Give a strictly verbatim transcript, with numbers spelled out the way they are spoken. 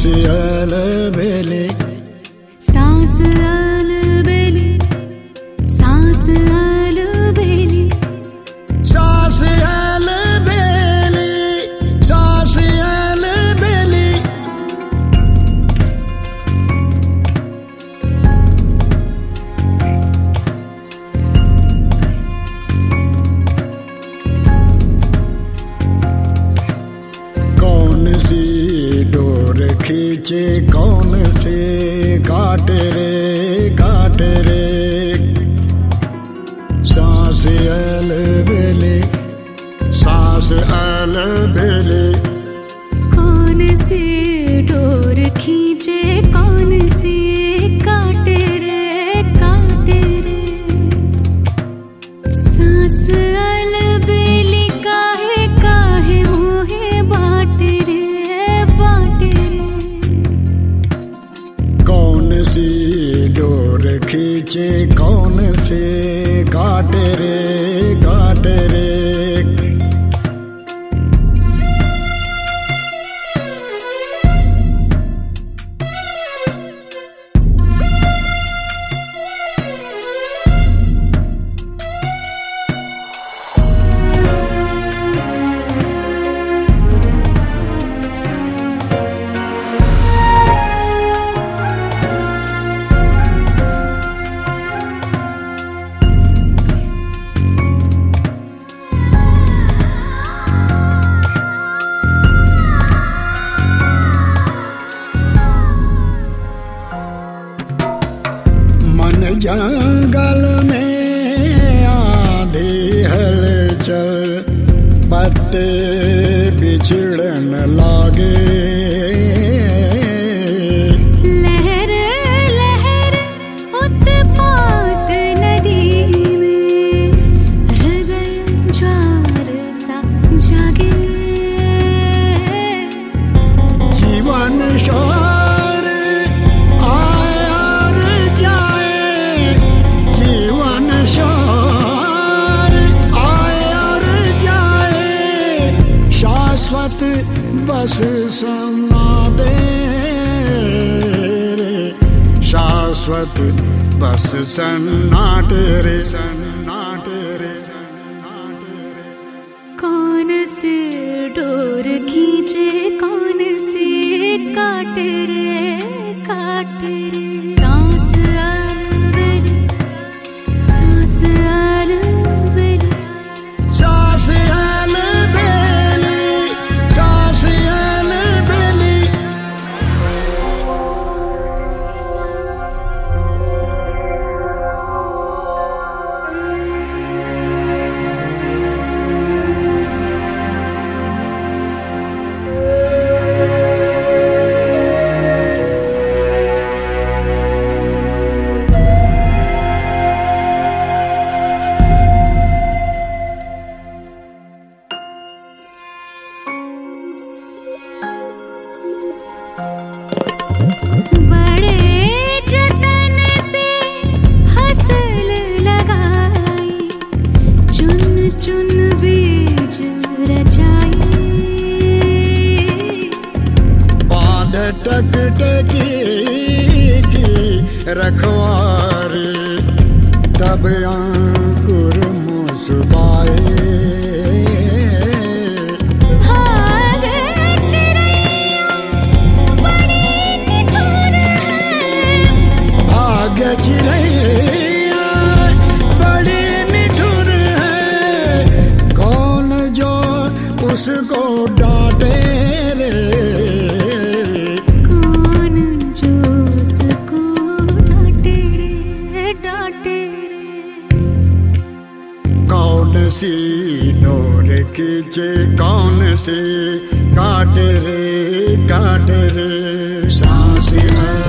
अलबेली सांस अलबेली सांस अलबेली सांस अलबेली सांस अलबेली कौन सी डोर खींचे कौन से काटे रे काटे रे सांस अलबेली सांस अलबेली कौन सी डोर खींचे कौन सी काटे रे काटे रे सांस अलबेली काहे काहे मोहे बाटे रे बाटे रे कौन सी डोर खींचे कौन से काटे रे काटे रे जंगल में आंधी हलचल पत्ते बिछड़न लागे लहर लहर उत्पात नदी में हृदय ज्वार सा जागे जीवन शोर आए और जाए जीवन शोर आए और जाए शाश्वत बस सन्नाटे रे शाश्वत बस सन्नाटे रे सन्नाटे रे सन्नाटे रे कौन से डोर खींचे कौन से काटे रे काटे रे सांस अलबेली सांस अलबेली सांस अलबेली सांस अलबेली बड़े जतन से फसल लगाई चुन चुन बीज रचाई बांध टक टकी की रखवारी तब अंकुर मुस्काए भाग चिड़ैया बड़ी निठुर है भाग्य चिड़ैया बड़ी निठुर है कौन जो उसको डांटे रे कौन जो उसको डांटे रे डांटे रे कौन सी डोर खींचे कौन सी काटे रे काटे रे सांस